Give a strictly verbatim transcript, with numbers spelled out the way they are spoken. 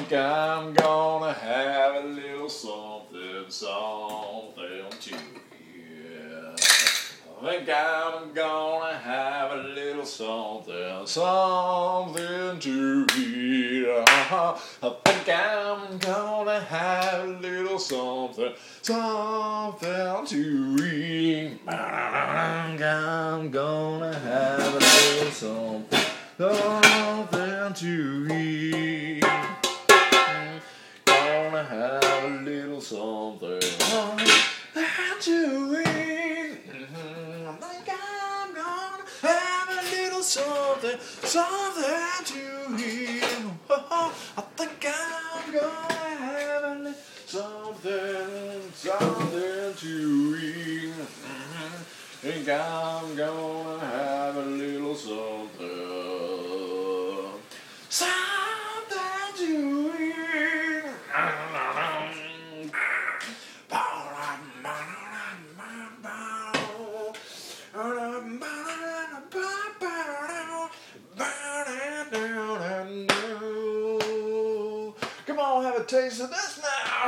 think I'm gonna have a little something, something to eat. I think I'm gonna have a little something, something to eat. I think I'm gonna have a little something, something to eat. I'm gonna have a little something, something to eat. Gonna have a little something, something to eat. I think I'm gonna have a little something, something to eat. I think I'm gonna have a little something, something to eat. I think I'm gonna have a little something, something to eat. Come on, have a taste of this now.